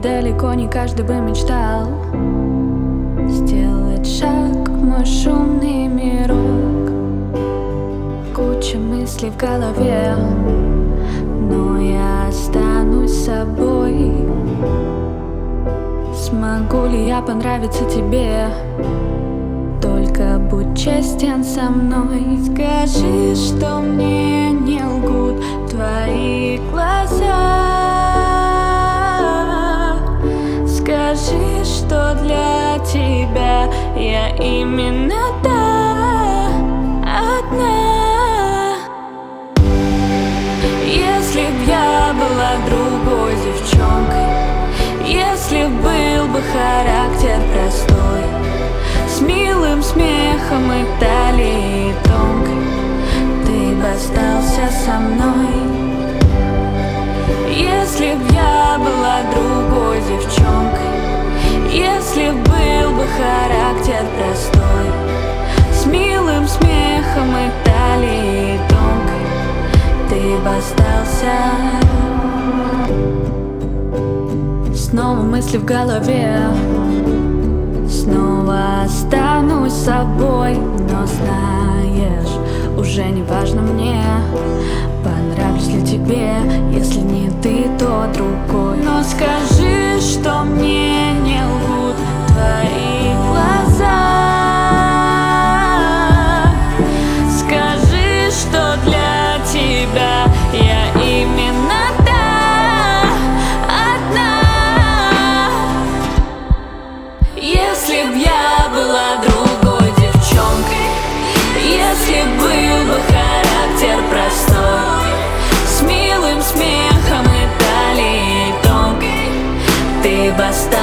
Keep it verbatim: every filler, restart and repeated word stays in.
далеко не каждый бы мечтал сделать шаг в мой шумный мирок. Куча мыслей в голове, но я останусь собой. Смогу ли я понравиться тебе? Только будь честен со мной. Скажи, что мне не лгут твои глаза. Скажи, что для тебя я именно та одна. Если б я была другой девчонкой, если б был бы характер простой, с милым смехом и талией тонкой, ты бы остался со мной. Если б я была другой девчонкой, если б был бы характер простой, с милым смехом и талией тонкой, ты бы остался. Снова мысли в голове, снова останусь собой. Но знаешь, уже не важно мне, понравлюсь ли тебе. Если не ты, то другой. Но скажи, что мне не лгут твои глаза. Скажи, что для тебя я именно та одна. Если б я была другой девчонкой, если б был бы характер простой, с милым смехом и талией тонкой, ты бы осталась.